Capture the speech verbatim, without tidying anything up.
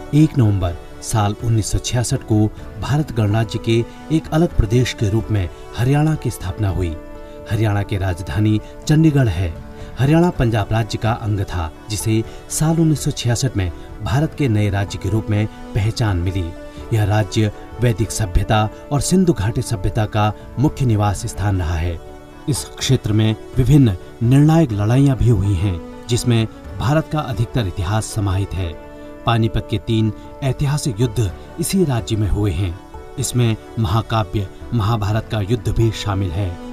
एक नवंबर साल उन्नीस सौ छियासठ को भारत गणराज्य के एक अलग प्रदेश के रूप में हरियाणा की स्थापना हुई। हरियाणा की राजधानी चंडीगढ़ है। हरियाणा पंजाब राज्य का अंग था, जिसे साल उन्नीस सौ छियासठ में भारत के नए राज्य के रूप में पहचान मिली। यह राज्य वैदिक सभ्यता और सिंधु घाटी सभ्यता का मुख्य निवास स्थान रहा है। इस क्षेत्र में विभिन्न निर्णायक लड़ाइयां भी हुई हैं, जिसमें भारत का अधिकतर इतिहास समाहित है। पानीपत के तीन ऐतिहासिक युद्ध इसी राज्य में हुए हैं। इसमें महाकाव्य महाभारत का युद्ध भी शामिल है।